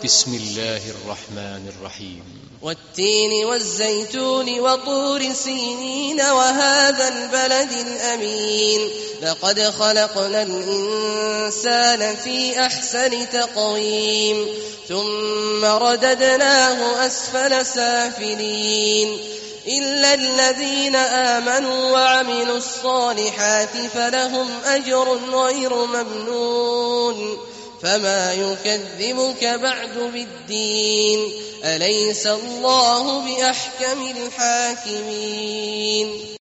بسم الله الرحمن الرحيم والتين والزيتون وطور سينين وهذا البلد الأمين لقد خلقنا الإنسان في أحسن تقويم ثم رددناه أسفل سافلين إلا الذين آمنوا وعملوا الصالحات فلهم أجر غير ممنون فما يكذبك بعد بالدين أليس الله بأحكم الحاكمين